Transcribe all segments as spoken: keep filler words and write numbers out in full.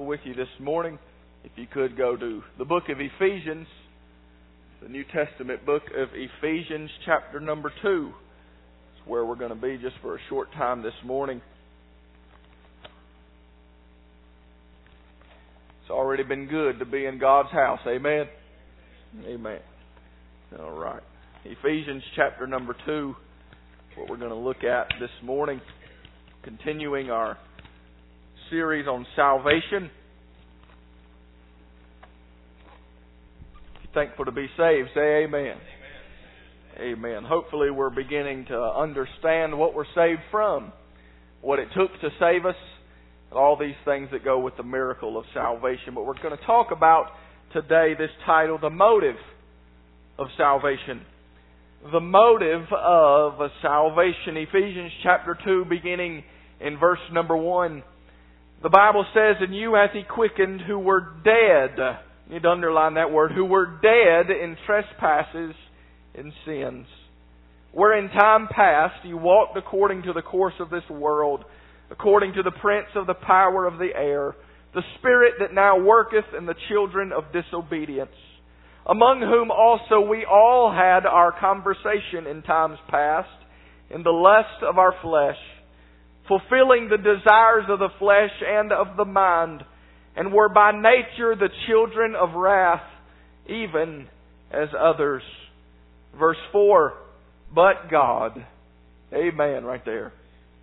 Bible with you this morning, if you could go to the book of Ephesians, the New Testament book of Ephesians, chapter number two. It's where we're going to be just for a short time this morning. It's already been good to be in God's house. Amen? Amen. All right. Ephesians chapter number two, what we're going to look at this morning, continuing our series on salvation. If you're thankful to be saved, say amen. Amen. Amen. Hopefully we're beginning to understand what we're saved from, what it took to save us, and all these things that go with the miracle of salvation. But we're going to talk about today this title, The Motive of Salvation. The motive of salvation. Ephesians chapter two, beginning in verse number one. The Bible says, "And you hath He quickened who were dead." You need to underline that word. "Who were dead in trespasses and sins. Where in time past you walked according to the course of this world, according to the prince of the power of the air, the spirit that now worketh in the children of disobedience. Among whom also we all had our conversation in times past, in the lust of our flesh, fulfilling the desires of the flesh and of the mind, and were by nature the children of wrath, even as others." Verse four, "But God," amen right there.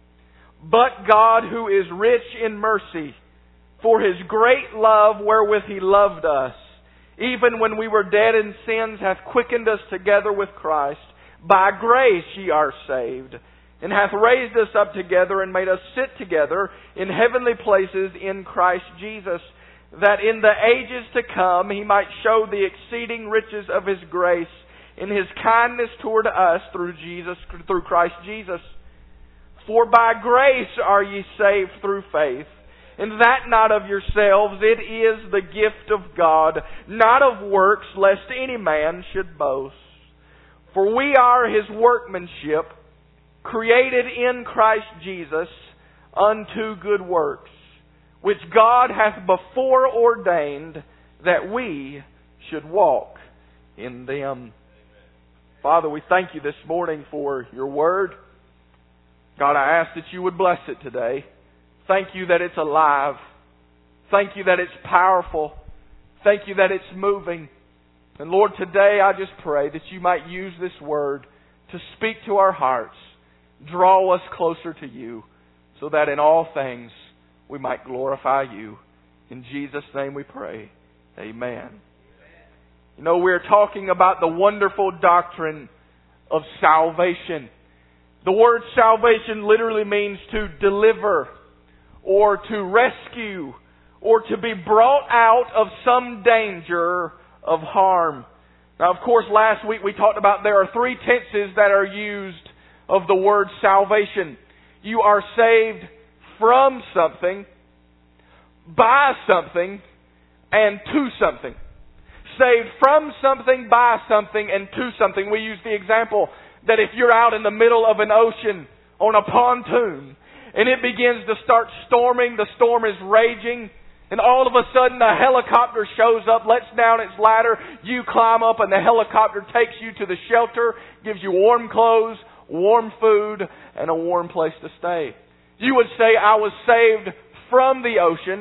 "But God, who is rich in mercy, for His great love wherewith He loved us, even when we were dead in sins, hath quickened us together with Christ. By grace ye are saved, and hath raised us up together and made us sit together in heavenly places in Christ Jesus, that in the ages to come He might show the exceeding riches of His grace in His kindness toward us through Jesus, through Christ Jesus. For by grace are ye saved through faith, and that not of yourselves, it is the gift of God, not of works, lest any man should boast. For we are His workmanship, created in Christ Jesus unto good works, which God hath before ordained that we should walk in them." Father, we thank You this morning for Your Word. God, I ask that You would bless it today. Thank You that it's alive. Thank You that it's powerful. Thank You that it's moving. And Lord, today I just pray that You might use this Word to speak to our hearts, draw us closer to You, so that in all things we might glorify You. In Jesus' name we pray. Amen. You know, we're talking about the wonderful doctrine of salvation. The word salvation literally means to deliver, or to rescue, or to be brought out of some danger of harm. Now, of course, last week we talked about there are three tenses that are used of the word salvation. You are saved from something, by something, and to something. Saved from something, by something, and to something. We use the example that if you're out in the middle of an ocean on a pontoon and it begins to start storming, the storm is raging, and all of a sudden a helicopter shows up, lets down its ladder, you climb up and the helicopter takes you to the shelter, gives you warm clothes, warm food, and a warm place to stay. You would say, I was saved from the ocean,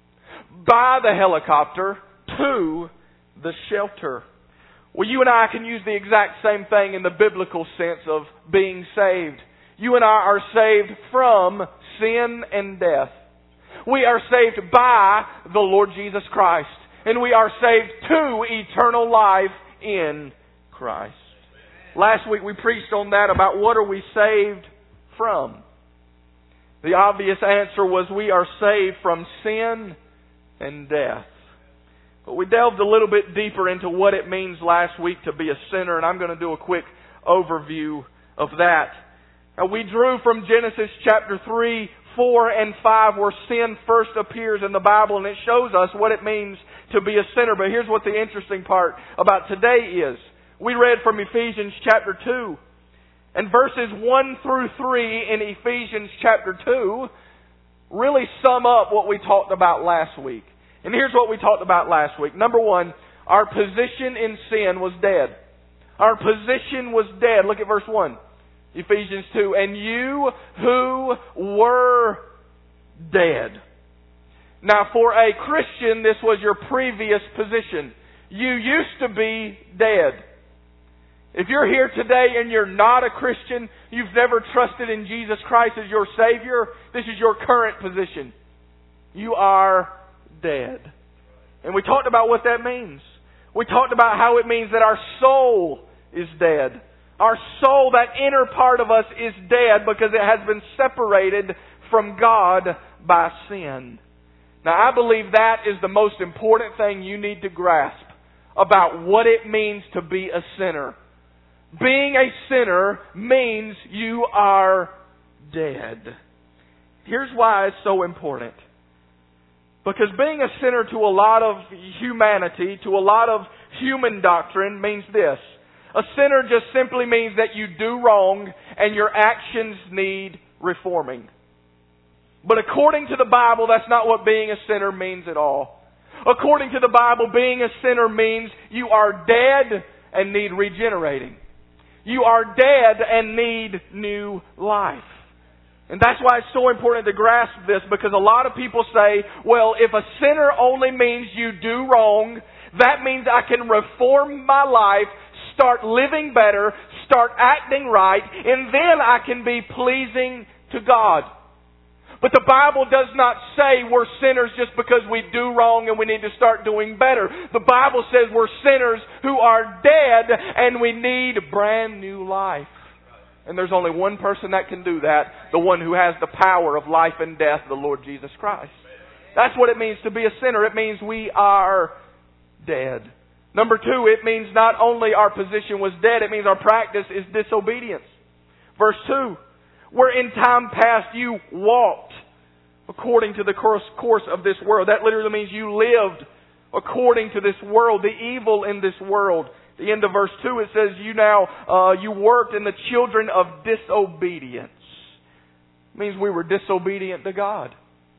by the helicopter, to the shelter. Well, you and I can use the exact same thing in the biblical sense of being saved. You and I are saved from sin and death. We are saved by the Lord Jesus Christ. And we are saved to eternal life in Christ. Last week we preached on that about what are we saved from. The obvious answer was we are saved from sin and death. But we delved a little bit deeper into what it means last week to be a sinner, and I'm going to do a quick overview of that. Now, we drew from Genesis chapter three, four, and five, where sin first appears in the Bible, and it shows us what it means to be a sinner. But here's what the interesting part about today is. We read from Ephesians chapter two, and verses one through three in Ephesians chapter two really sum up what we talked about last week. And here's what we talked about last week. Number one, our position in sin was dead. Our position was dead. Look at verse one. Ephesians two. And you who were dead. Now for a Christian, this was your previous position. You used to be dead. If you're here today and you're not a Christian, you've never trusted in Jesus Christ as your Savior, this is your current position. You are dead. And we talked about what that means. We talked about how it means that our soul is dead. Our soul, that inner part of us, is dead because it has been separated from God by sin. Now, I believe that is the most important thing you need to grasp about what it means to be a sinner. Being a sinner means you are dead. Here's why it's so important. Because being a sinner to a lot of humanity, to a lot of human doctrine, means this. A sinner just simply means that you do wrong and your actions need reforming. But according to the Bible, that's not what being a sinner means at all. According to the Bible, being a sinner means you are dead and need regenerating. You are dead and need new life. And that's why it's so important to grasp this, because a lot of people say, well, if a sinner only means you do wrong, that means I can reform my life, start living better, start acting right, and then I can be pleasing to God. But the Bible does not say we're sinners just because we do wrong and we need to start doing better. The Bible says we're sinners who are dead and we need brand new life. And there's only one person that can do that, the one who has the power of life and death, the Lord Jesus Christ. That's what it means to be a sinner. It means we are dead. Number two, it means not only our position was dead, it means our practice is disobedience. Verse two, where in time past you walked according to the course, course of this world. That literally means you lived according to this world, the evil in this world. The end of verse two, it says, you now, uh, you worked in the children of disobedience. It means we were disobedient to God.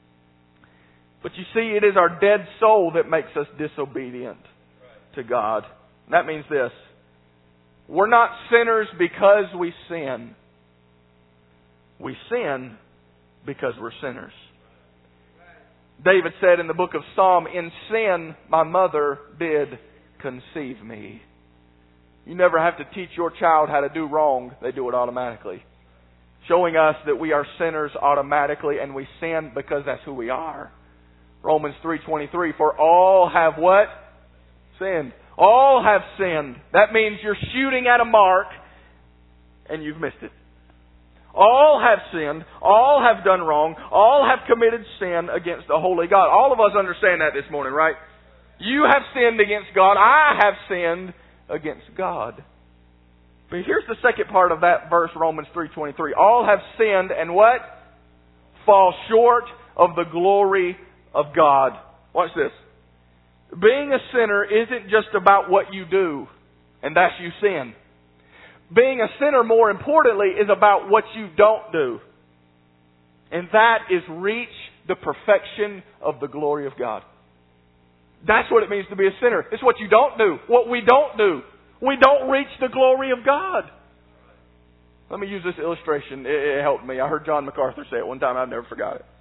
But you see, it is our dead soul that makes us disobedient to God. And that means this. We're not sinners because we sin. We sin because we're sinners. David said in the book of Psalm, in sin my mother did conceive me. You never have to teach your child how to do wrong. They do it automatically. Showing us that we are sinners automatically and we sin because that's who we are. Romans three twenty-three, for all have what? Sinned. All have sinned. That means you're shooting at a mark and you've missed it. All have sinned. All have done wrong. All have committed sin against the holy God. All of us understand that this morning, right? You have sinned against God. I have sinned against God. But here's the second part of that verse, Romans three twenty-three. All have sinned and what? Fall short of the glory of God. Watch this. Being a sinner isn't just about what you do, and that's you sin. Being a sinner, more importantly, is about what you don't do. And that is reach the perfection of the glory of God. That's what it means to be a sinner. It's what you don't do. What we don't do. We don't reach the glory of God. Let me use this illustration. It, it helped me. I heard John MacArthur say it one time. I've never forgot it.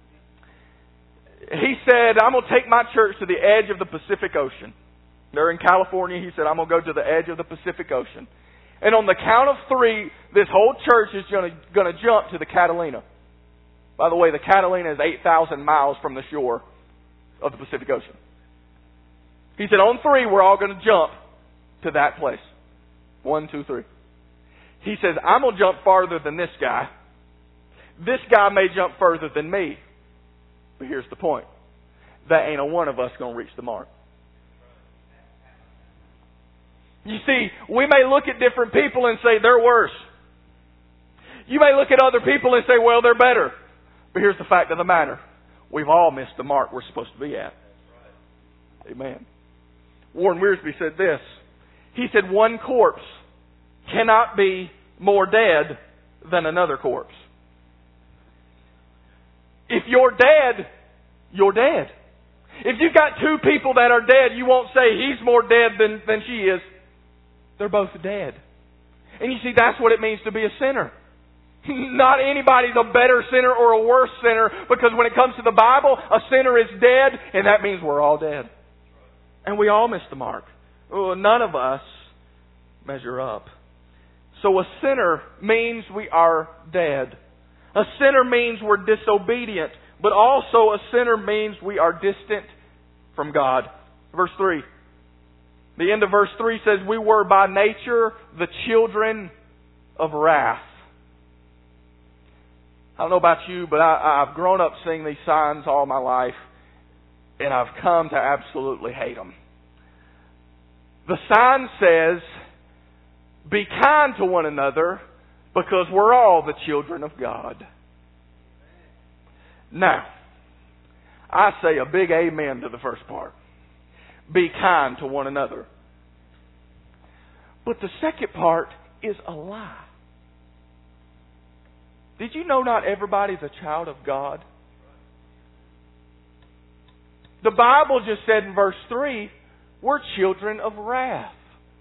He said, I'm going to take my church to the edge of the Pacific Ocean. They're in California. He said, I'm going to go to the edge of the Pacific Ocean. And on the count of three, this whole church is going to, going to jump to the Catalina. By the way, the Catalina is eight thousand miles from the shore of the Pacific Ocean. He said, on three, we're all going to jump to that place. One, two, three. He says, I'm going to jump farther than this guy. This guy may jump further than me. But here's the point. That ain't a one of us going to reach the mark. You see, we may look at different people and say they're worse. You may look at other people and say, well, they're better. But here's the fact of the matter. We've all missed the mark we're supposed to be at. Amen. Warren Wiersbe said this. He said, one corpse cannot be more dead than another corpse. If you're dead, you're dead. If you've got two people that are dead, you won't say he's more dead than, than she is. They're both dead. And you see, that's what it means to be a sinner. Not anybody's a better sinner or a worse sinner, because when it comes to the Bible, a sinner is dead, and that means we're all dead. And we all miss the mark. None of us measure up. So a sinner means we are dead. A sinner means we're disobedient, but also a sinner means we are distant from God. Verse three. The end of verse three says, we were by nature the children of wrath. I don't know about you, but I, I've grown up seeing these signs all my life, and I've come to absolutely hate them. The sign says, be kind to one another, because we're all the children of God. Now, I say a big amen to the first part. Be kind to one another. But the second part is a lie. Did you know not everybody's a child of God? The Bible just said in verse three, we're children of wrath.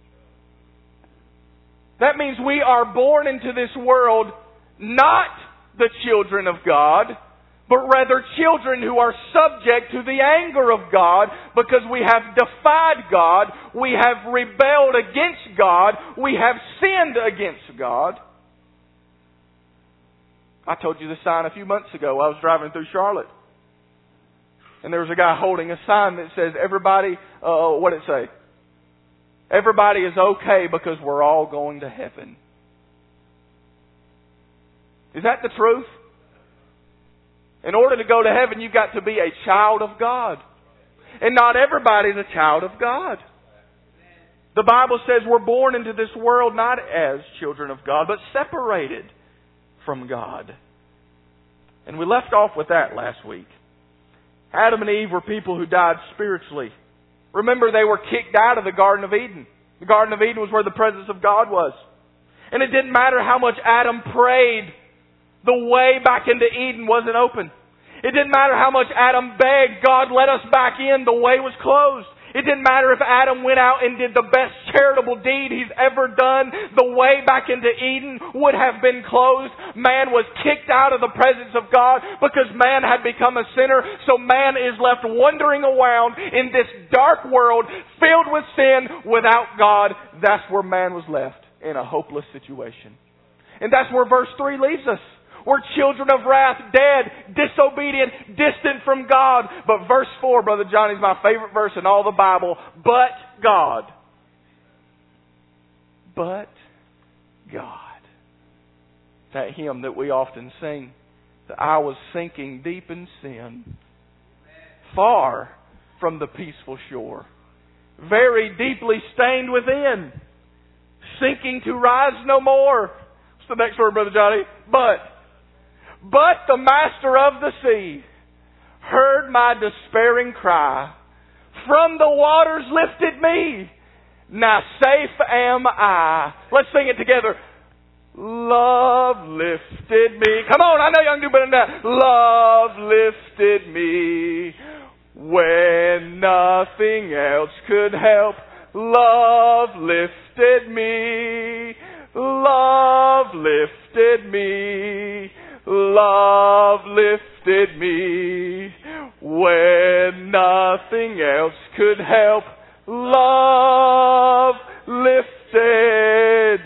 That means we are born into this world not the children of God, but rather children who are subject to the anger of God because we have defied God, we have rebelled against God, we have sinned against God. I told you this sign a few months ago. I was driving through Charlotte, and there was a guy holding a sign that says, everybody, uh, what did it say? Everybody is okay because we're all going to heaven. Is that the truth? In order to go to heaven, you've got to be a child of God. And not everybody's a child of God. The Bible says we're born into this world not as children of God, but separated from God. And we left off with that last week. Adam and Eve were people who died spiritually. Remember, they were kicked out of the Garden of Eden. The Garden of Eden was where the presence of God was. And it didn't matter how much Adam prayed, the way back into Eden wasn't open. It didn't matter how much Adam begged, God, let us back in, the way was closed. It didn't matter if Adam went out and did the best charitable deed he's ever done. The way back into Eden would have been closed. Man was kicked out of the presence of God because man had become a sinner. So man is left wandering around in this dark world filled with sin without God. That's where man was left, in a hopeless situation. And that's where verse three leaves us. We're children of wrath, dead, disobedient, distant from God. But verse four, Brother Johnny, is my favorite verse in all the Bible. But God. But God. That hymn that we often sing. That I was sinking deep in sin, far from the peaceful shore, very deeply stained within, sinking to rise no more. What's the next word, Brother Johnny? But. But the master of the sea heard my despairing cry. From the waters lifted me. Now safe am I. Let's sing it together. Love lifted me. Come on, I know y'all can do better than that. Love lifted me when nothing else could help. Love lifted me. Love lifted me. Love lifted me when nothing else could help. Love lifted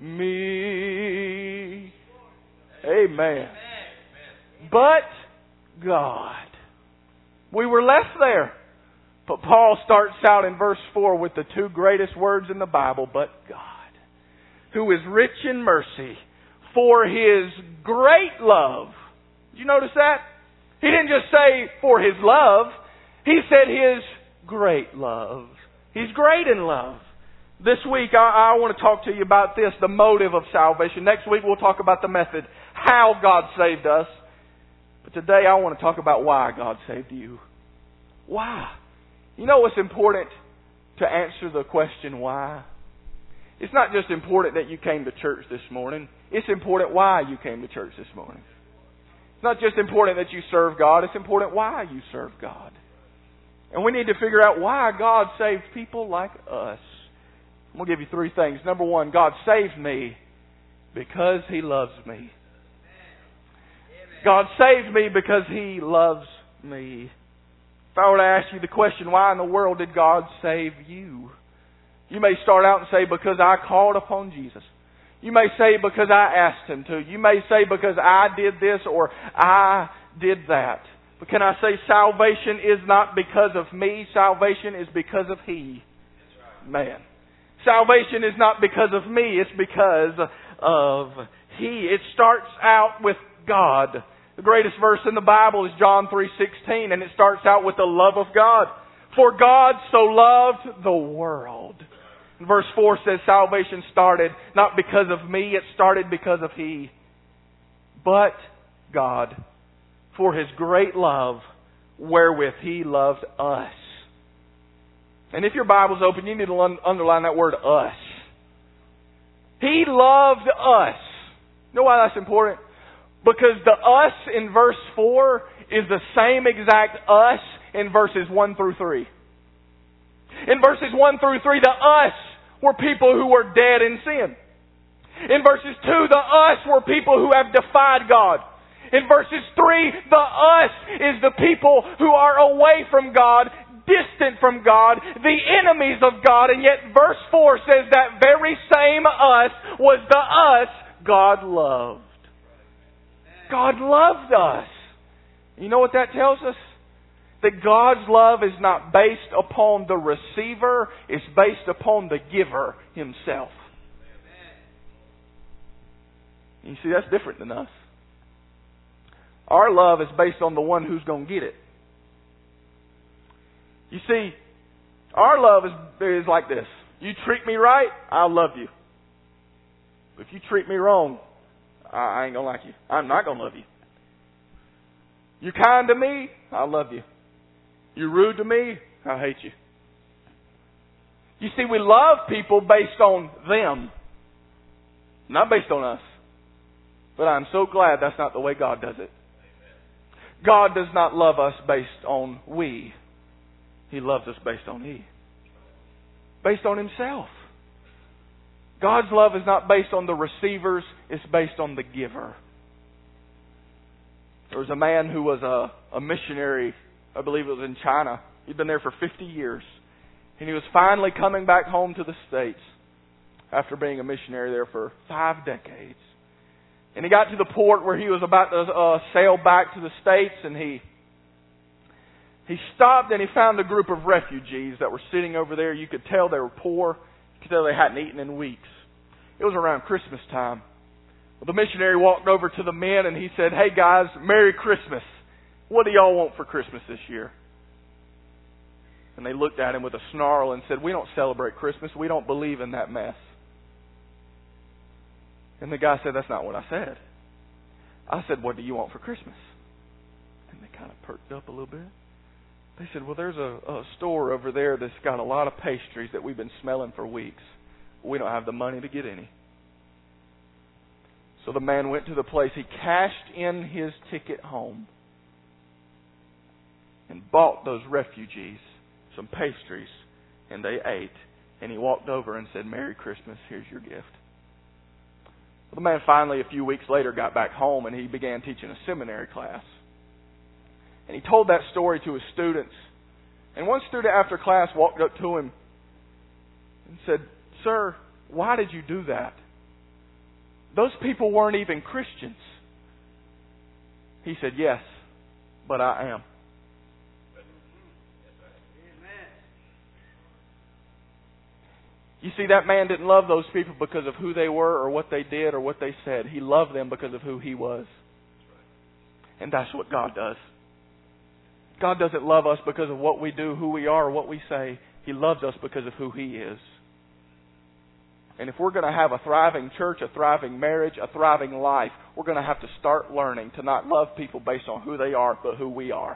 me. Amen. But God. We were left there. But Paul starts out in verse four with the two greatest words in the Bible, but God, who is rich in mercy, for His great love. Did you notice that? He didn't just say for His love. He said His great love. He's great in love. This week I, I want to talk to you about this, the motive of salvation. Next week we'll talk about the method, how God saved us. But today I want to talk about why God saved you. Why? You know what's important to answer the question why? It's not just important that you came to church this morning. It's important why you came to church this morning. It's not just important that you serve God, it's important why you serve God. And we need to figure out why God saved people like us. I'm going to give you three things. Number one, God saved me because He loves me. God saved me because He loves me. If I were to ask you the question, why in the world did God save you? You may start out and say, because I called upon Jesus. You may say, because I asked Him to. You may say, because I did this or I did that. But can I say, salvation is not because of me. Salvation is because of He. Man. Salvation is not because of me. It's because of He. It starts out with God. The greatest verse in the Bible is John three sixteen, and it starts out with the love of God. For God so loved the world. And verse four says salvation started not because of me, it started because of He. But God, for His great love, wherewith He loved us. And if your Bible's open, you need to un- underline that word us. He loved us. You know why that's important? Because the us in verse four is the same exact us in verses one through three. In verses one through three, the us were people who were dead in sin. In verses two, the us were people who have defied God. In verses three, the us is the people who are away from God, distant from God, the enemies of God. And yet verse four says that very same us was the us God loved. God loved us. You know what that tells us? That God's love is not based upon the receiver, it's based upon the giver Himself. You see, that's different than us. Our love is based on the one who's going to get it. You see, our love is, is like this. You treat me right, I'll love you. But if you treat me wrong, I ain't going to like you. I'm not going to love you. You're kind to me, I love you. You're rude to me, I hate you. You see, we love people based on them, not based on us. But I'm so glad that's not the way God does it. God does not love us based on we. He loves us based on He. Based on Himself. God's love is not based on the receivers, it's based on the giver. There was a man who was a, a missionary, I believe it was in China. He'd been there for fifty years. And he was finally coming back home to the States after being a missionary there for five decades. And he got to the port where he was about to uh, sail back to the States, and he he stopped and he found a group of refugees that were sitting over there. You could tell they were poor. You could tell they hadn't eaten in weeks. It was around Christmas time. Well, the missionary walked over to the men and he said, "Hey guys, Merry Christmas. What do y'all want for Christmas this year?" And they looked at him with a snarl and said, "We don't celebrate Christmas. We don't believe in that mess." And the guy said, "That's not what I said. I said, what do you want for Christmas?" And they kind of perked up a little bit. They said, "Well, there's a, a store over there that's got a lot of pastries that we've been smelling for weeks. We don't have the money to get any." So the man went to the place. He cashed in his ticket home and bought those refugees some pastries, and they ate. And he walked over and said, "Merry Christmas, here's your gift." Well, the man finally, a few weeks later, got back home and he began teaching a seminary class. And he told that story to his students. And one student after class walked up to him and said, "Sir, why did you do that? Those people weren't even Christians." He said, "Yes, but I am." You see, that man didn't love those people because of who they were or what they did or what they said. He loved them because of who He was. And that's what God does. God doesn't love us because of what we do, who we are, or what we say. He loves us because of who He is. And if we're going to have a thriving church, a thriving marriage, a thriving life, we're going to have to start learning to not love people based on who they are, but who we are.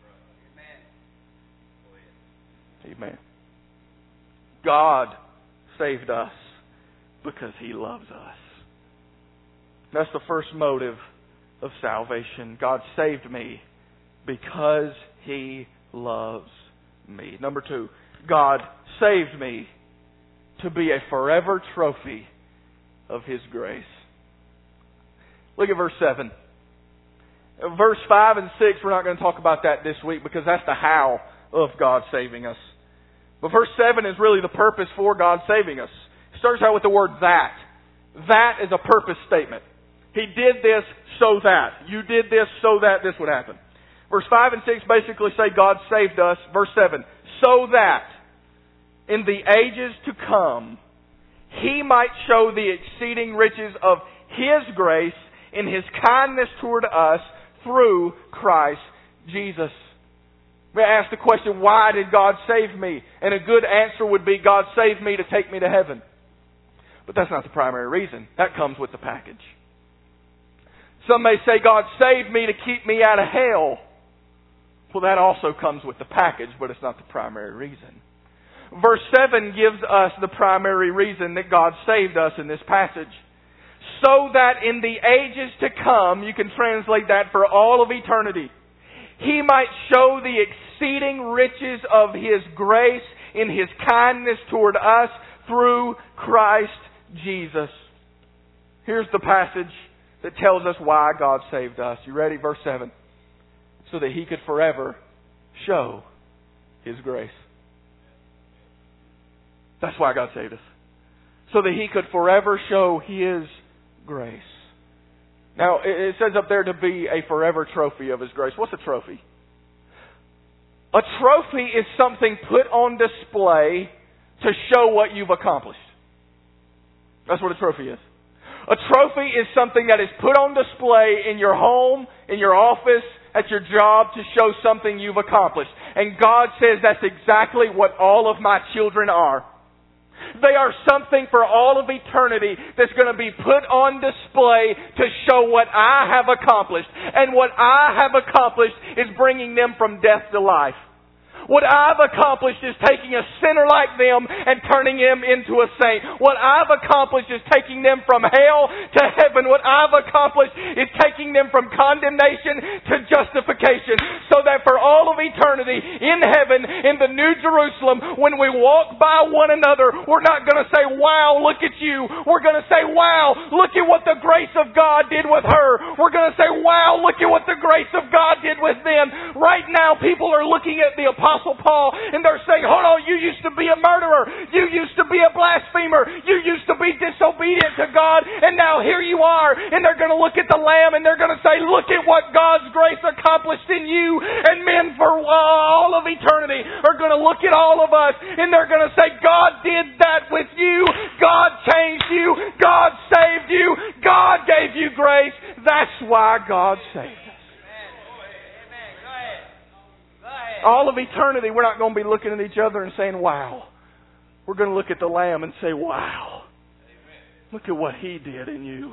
Amen. Amen. God saved us because He loves us. That's the first motive of salvation. God saved me because He loves me. Number two, God saved me to be a forever trophy of His grace. Look at verse seven. Verse five and six, we're not going to talk about that this week because that's the how of God saving us. But verse seven is really the purpose for God saving us. It starts out with the word that. That is a purpose statement. He did this so that. You did this so that this would happen. Verse five and six basically say God saved us. Verse seven, so that in the ages to come, He might show the exceeding riches of His grace in His kindness toward us through Christ Jesus. We ask the question, why did God save me? And a good answer would be, God saved me to take me to heaven. But that's not the primary reason. That comes with the package. Some may say, God saved me to keep me out of hell. Well, that also comes with the package, but it's not the primary reason. Verse seven gives us the primary reason that God saved us in this passage. So that in the ages to come, you can translate that for all of eternity, He might show the exceeding riches of His grace in His kindness toward us through Christ Jesus. Here's the passage that tells us why God saved us. You ready? Verse seven. So that He could forever show His grace. That's why God saved us. So that He could forever show His grace. Now, it says up there to be a forever trophy of His grace. What's a trophy? A trophy is something put on display to show what you've accomplished. That's what a trophy is. A trophy is something that is put on display in your home, in your office, at your job to show something you've accomplished. And God says that's exactly what all of my children are. They are something for all of eternity that's going to be put on display to show what I have accomplished. And what I have accomplished is bringing them from death to life. What I've accomplished is taking a sinner like them and turning him into a saint. What I've accomplished is taking them from hell to heaven. What I've accomplished is taking them from condemnation to justification. So that for all of eternity in heaven, in the New Jerusalem, when we walk by one another, we're not going to say, wow, look at you. We're going to say, wow, look at what the grace of God did with her. We're going to say, wow, look at what the grace of God did with them. Right now, people are looking at the Apostle Paul, and they're saying, hold on, you used to be a murderer. You used to be a blasphemer. You used to be disobedient to God, and now here you are. And they're going to look at the Lamb, and they're going to say, look at what God's grace accomplished in you. And men for all of eternity are going to look at all of us, and they're going to say, God did that with you. God changed you. God saved you. God gave you grace. That's why God saved us. All of eternity, we're not going to be looking at each other and saying, wow. We're going to look at the Lamb and say, wow. Look at what He did in you.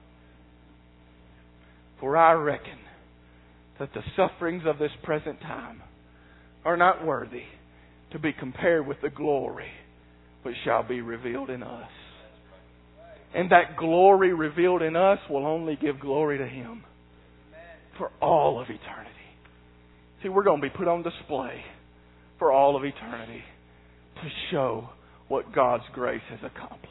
For I reckon that the sufferings of this present time are not worthy to be compared with the glory which shall be revealed in us. And that glory revealed in us will only give glory to Him for all of eternity. See, we're going to be put on display for all of eternity to show what God's grace has accomplished.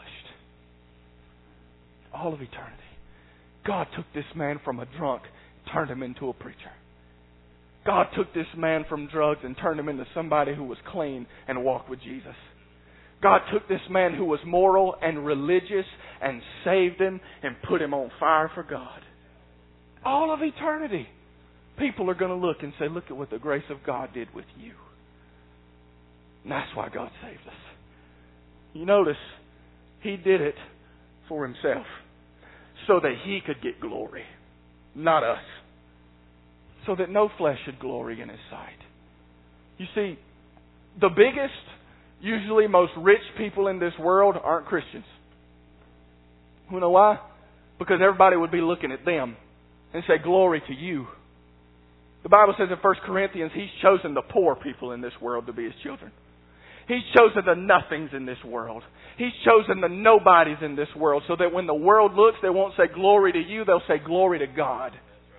All of eternity. God took this man from a drunk, turned him into a preacher. God took this man from drugs and turned him into somebody who was clean and walked with Jesus. God took this man who was moral and religious and saved him and put him on fire for God. All of eternity. People are going to look and say, look at what the grace of God did with you. And that's why God saved us. You notice, He did it for Himself. So that He could get glory. Not us. So that no flesh should glory in His sight. You see, the biggest, usually most rich people in this world aren't Christians. You know why? Because everybody would be looking at them and say, glory to you. The Bible says in First Corinthians, He's chosen the poor people in this world to be His children. He's chosen the nothings in this world. He's chosen the nobodies in this world so that when the world looks, they won't say glory to you, they'll say glory to God.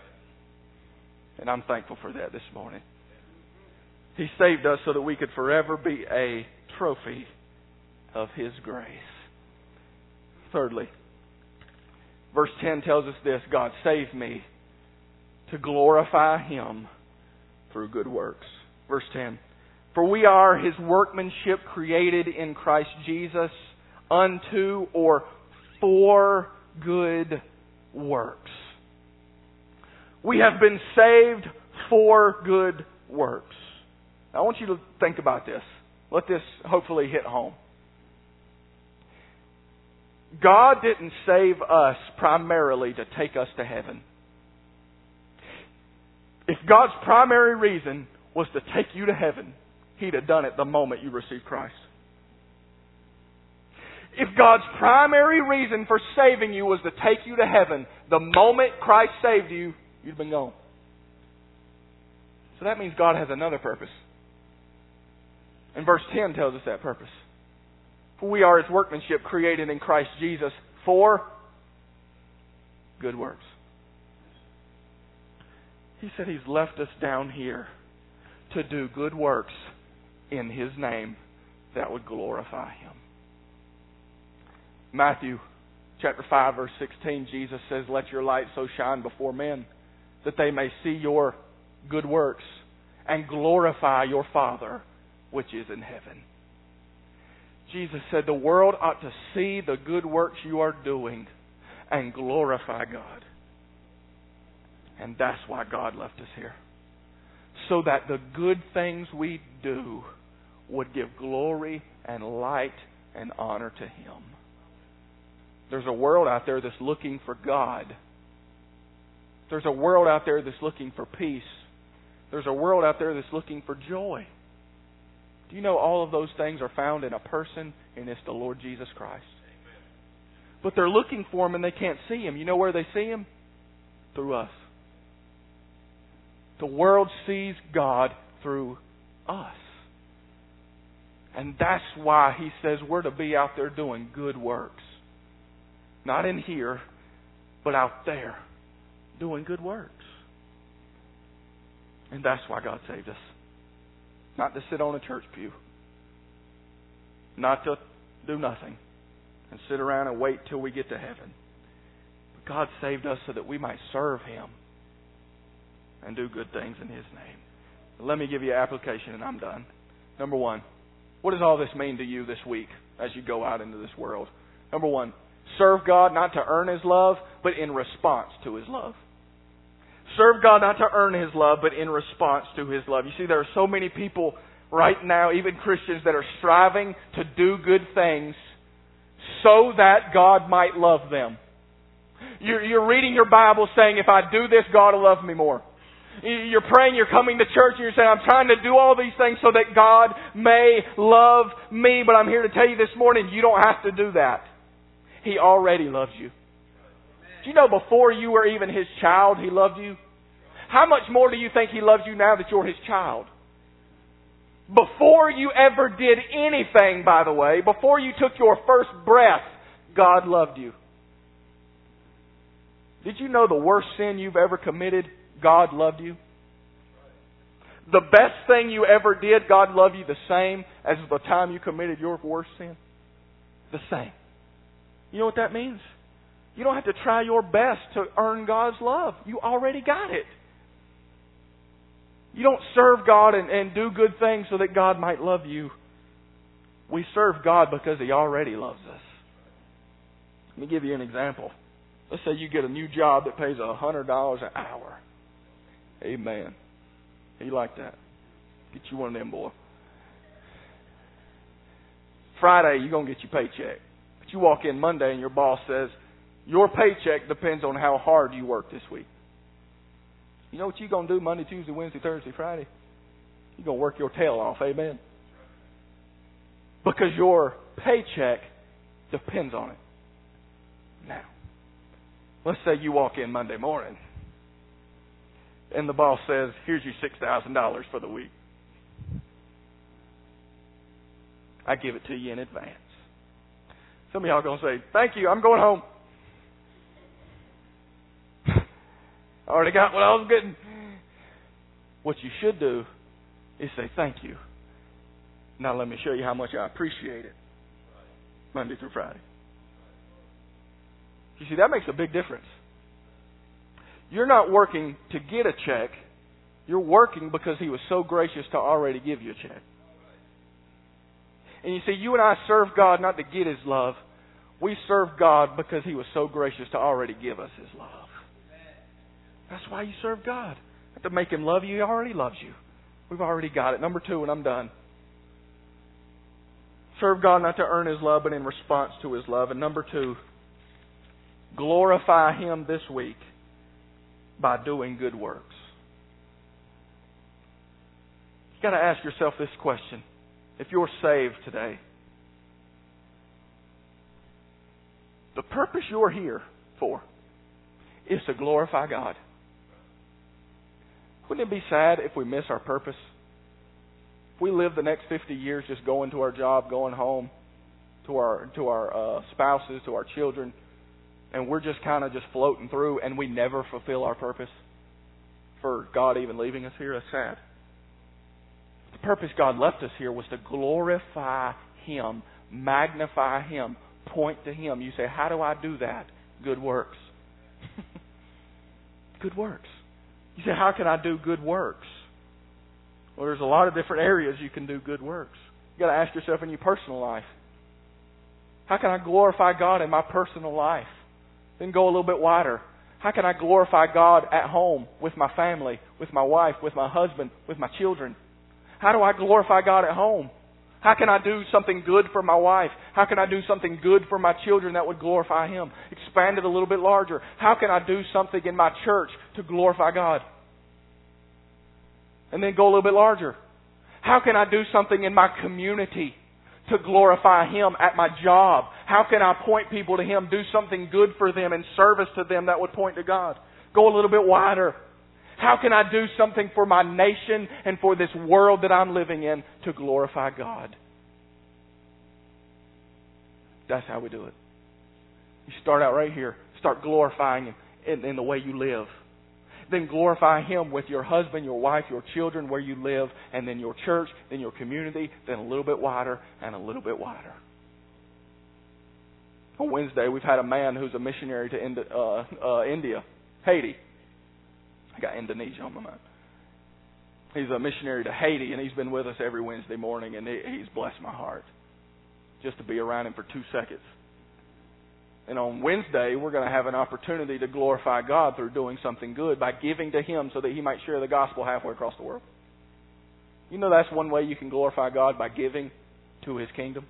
And I'm thankful for that this morning. He saved us so that we could forever be a trophy of His grace. Thirdly, verse ten tells us this: God saved me to glorify Him through good works. Verse ten, for we are His workmanship, created in Christ Jesus unto or for good works. We have been saved for good works. Now, I want you to think about this. Let this hopefully hit home. God didn't save us primarily to take us to heaven. If God's primary reason was to take you to heaven, He'd have done it the moment you received Christ. If God's primary reason for saving you was to take you to heaven, the moment Christ saved you, you'd been gone. So that means God has another purpose. And verse ten tells us that purpose. For we are His workmanship, created in Christ Jesus for good works. He said He's left us down here to do good works in His name that would glorify Him. Matthew chapter five, verse sixteen, Jesus says, let your light so shine before men that they may see your good works and glorify your Father which is in heaven. Jesus said the world ought to see the good works you are doing and glorify God. And that's why God left us here. So that the good things we do would give glory and light and honor to Him. There's a world out there that's looking for God. There's a world out there that's looking for peace. There's a world out there that's looking for joy. Do you know all of those things are found in a person, and it's the Lord Jesus Christ? Amen. But they're looking for Him and they can't see Him. You know where they see Him? Through us. The world sees God through us. And that's why He says we're to be out there doing good works. Not in here, but out there doing good works. And that's why God saved us. Not to sit on a church pew. Not to do nothing and sit around and wait till we get to heaven. But God saved us so that we might serve Him and do good things in His name. Let me give you an application and I'm done. Number one, what does all this mean to you this week as you go out into this world? Number one, serve God not to earn His love, but in response to His love. Serve God not to earn His love, but in response to His love. You see, there are so many people right now, even Christians, that are striving to do good things so that God might love them. You're, you're reading your Bible saying, if I do this, God will love me more. You're praying, you're coming to church, and you're saying, I'm trying to do all these things so that God may love me. But I'm here to tell you this morning, you don't have to do that. He already loves you. Do you know before you were even His child, He loved you? How much more do you think He loves you now that you're His child? Before you ever did anything, by the way, before you took your first breath, God loved you. Did you know the worst sin you've ever committed, God loved you? The best thing you ever did, God loved you the same as the time you committed your worst sin? The same. You know what that means? You don't have to try your best to earn God's love. You already got it. You don't serve God and, and do good things so that God might love you. We serve God because He already loves us. Let me give you an example. Let's say you get a new job that pays one hundred dollars an hour. Amen. You like that? Get you one of them, boy. Friday, you're going to get your paycheck. But you walk in Monday and your boss says, your paycheck depends on how hard you work this week. You know what you're going to do Monday, Tuesday, Wednesday, Thursday, Friday? You're going to work your tail off. Amen. Because your paycheck depends on it. Now, let's say you walk in Monday morning and the boss says, here's your six thousand dollars for the week. I give it to you in advance. Some of y'all are going to say, thank you, I'm going home. I already got what I was getting. What you should do is say thank you. Now let me show you how much I appreciate it. Monday through Friday. You see, that makes a big difference. You're not working to get a check. You're working because He was so gracious to already give you a check. And you see, you and I serve God not to get His love. We serve God because He was so gracious to already give us His love. That's why you serve God. Not to make Him love you. He already loves you. We've already got it. Number two, and I'm done. Serve God not to earn His love, but in response to His love. And number two, glorify Him this week by doing good works. You've got to ask yourself this question. If you're saved today, the purpose you're here for is to glorify God. Wouldn't it be sad if we miss our purpose? If we live the next fifty years just going to our job, going home, to our to our uh, spouses, to our children, and we're just kind of just floating through and we never fulfill our purpose for God even leaving us here, that's sad. The purpose God left us here was to glorify Him, magnify Him, point to Him. You say, how do I do that? Good works. Good works. You say, how can I do good works? Well, there's a lot of different areas you can do good works. You've got to ask yourself in your personal life, how can I glorify God in my personal life? Then go a little bit wider. How can I glorify God at home with my family, with my wife, with my husband, with my children? How do I glorify God at home? How can I do something good for my wife? How can I do something good for my children that would glorify Him? Expand it a little bit larger. How can I do something in my church to glorify God? And then go a little bit larger. How can I do something in my community to glorify Him at my job? How can I point people to Him, do something good for them and service to them that would point to God? Go a little bit wider. How can I do something for my nation and for this world that I'm living in to glorify God? That's how we do it. You start out right here. Start glorifying Him in, in the way you live. Then glorify Him with your husband, your wife, your children, where you live, and then your church, then your community, then a little bit wider and a little bit wider. On Wednesday, we've had a man who's a missionary to Indi- uh, uh, India, Haiti. I got Indonesia on my mind. He's a missionary to Haiti, and he's been with us every Wednesday morning, and he, he's blessed my heart just to be around him for two seconds. And on Wednesday, we're going to have an opportunity to glorify God through doing something good by giving to Him so that He might share the gospel halfway across the world. You know that's one way you can glorify God, by giving to His kingdom.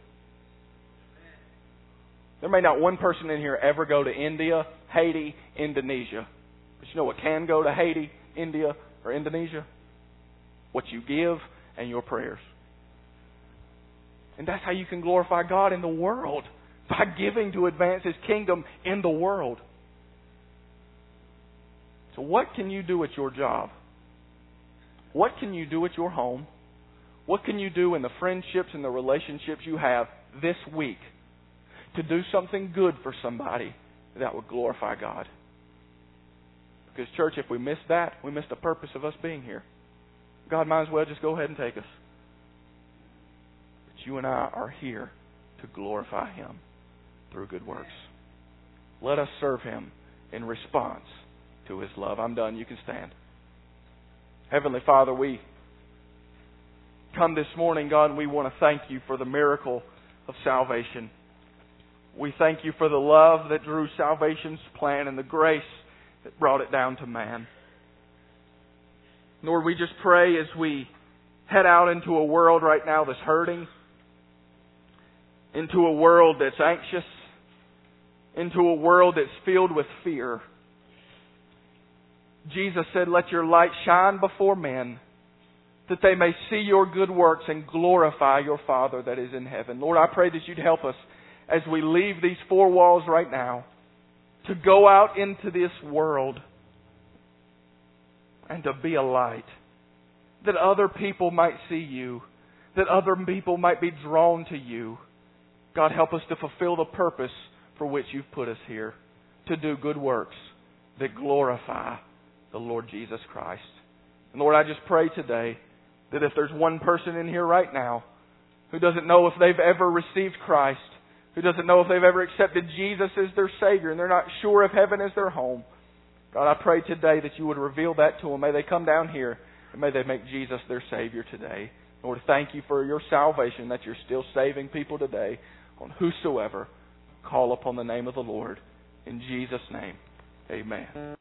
There may not one person in here ever go to India, Haiti, Indonesia. But you know what can go to Haiti, India, or Indonesia? What you give and your prayers. And that's how you can glorify God in the world. By giving to advance His kingdom in the world. So what can you do at your job? What can you do at your home? What can you do in the friendships and the relationships you have this week to do something good for somebody that would glorify God? Because, church, if we miss that, we miss the purpose of us being here. God might as well just go ahead and take us. But you and I are here to glorify Him through good works. Let us serve Him in response to His love. I'm done. You can stand. Heavenly Father, we come this morning, God, and we want to thank You for the miracle of salvation. We thank You for the love that drew salvation's plan and the grace that brought it down to man. Lord, we just pray as we head out into a world right now that's hurting, into a world that's anxious, into a world that's filled with fear. Jesus said, let Your light shine before men, that they may see Your good works and glorify Your Father that is in heaven. Lord, I pray that You'd help us as we leave these four walls right now to go out into this world and to be a light, that other people might see You, that other people might be drawn to You. God, help us to fulfill the purpose for which You've put us here, to do good works that glorify the Lord Jesus Christ. And Lord, I just pray today that if there's one person in here right now who doesn't know if they've ever received Christ, who doesn't know if they've ever accepted Jesus as their Savior, and they're not sure if heaven is their home, God, I pray today that you would reveal that to them. May they come down here and may they make Jesus their Savior today. Lord, thank you for your salvation, that you're still saving people today on whosoever call upon the name of the Lord. In Jesus' name, amen.